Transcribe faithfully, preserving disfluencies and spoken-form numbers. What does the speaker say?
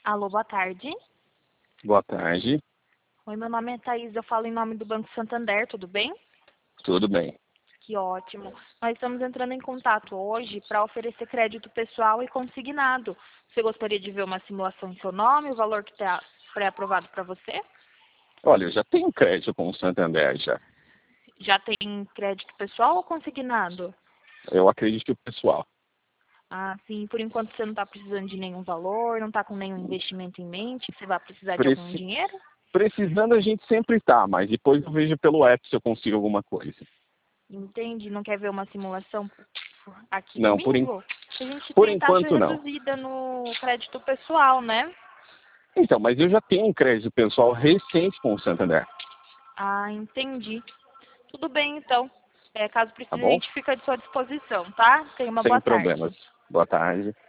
Alô, boa tarde. Boa tarde. Oi, meu nome é Thaís, eu falo em nome do Banco Santander, tudo bem? Tudo bem. Que ótimo. Nós estamos entrando em contato hoje para oferecer crédito pessoal e consignado. Você gostaria de ver uma simulação em seu nome, o valor que está pré-aprovado para você? Olha, eu já tenho crédito com o Santander já. Já tem crédito pessoal ou consignado? Eu acredito que o pessoal. Ah, sim. Por enquanto você não está precisando de nenhum valor, não está com nenhum investimento em mente, você vai precisar de algum Preci- dinheiro? Precisando a gente sempre tá, mas depois eu vejo pelo app se eu consigo alguma coisa. Entende? Não quer ver uma simulação aqui Não, por, en- comigo? A gente por tem taxa enquanto não. reduzida no crédito pessoal, né? Então, mas eu já tenho um crédito pessoal recente com o Santander, Ah, entendi. Tudo bem, então. É, caso tá precise, a bom? gente fica à sua disposição, tá? Tenha uma Sem boa problemas. tarde. Boa tarde.